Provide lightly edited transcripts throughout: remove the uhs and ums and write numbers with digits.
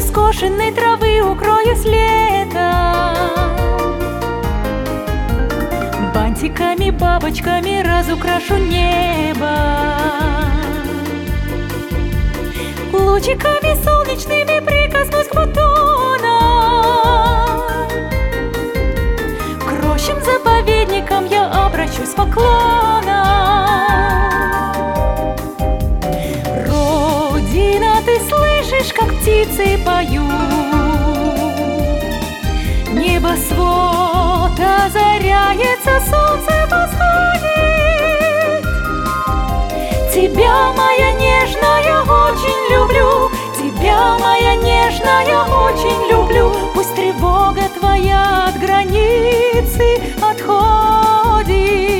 скошенной травы укроюсь летом. Бантиками, бабочками разукрашу небо. Лучиками солнечными прикоснусь к бутонам. К рощам, заповедникам я обращусь поклоном. Родина, ты слышишь, как птицы поют? Небосвод озаряется, солнце восходит. Тебя, моя нежная, очень люблю. Тебя, моя нежная, очень люблю. Пусть тревога твоя от границы отходит.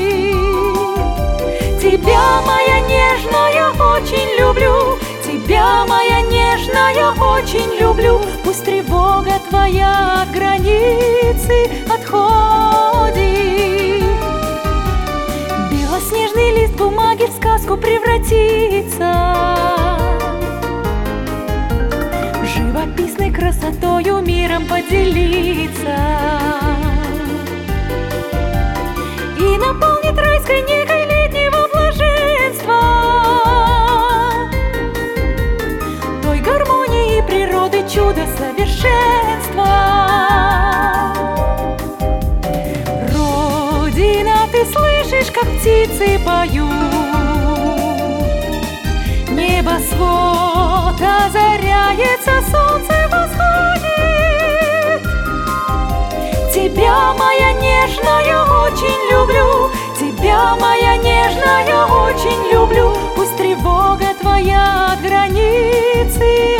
Тебя, моя нежная, очень люблю. Тебя, моя нежная, очень люблю. Пусть тревога твоя от границы отходит. Белоснежный лист бумаги в сказку превратится. Живописной красотою миром поделиться и наполнит райской негой летнего блаженства, той гармонии природы, чудо совершенства. Родина, ты слышишь, как птицы поют? Небосвод озаряется, солнце восходит. Тебя, моя нежная, очень люблю. Тебя, моя нежная, очень люблю. Пусть тревога твоя от границы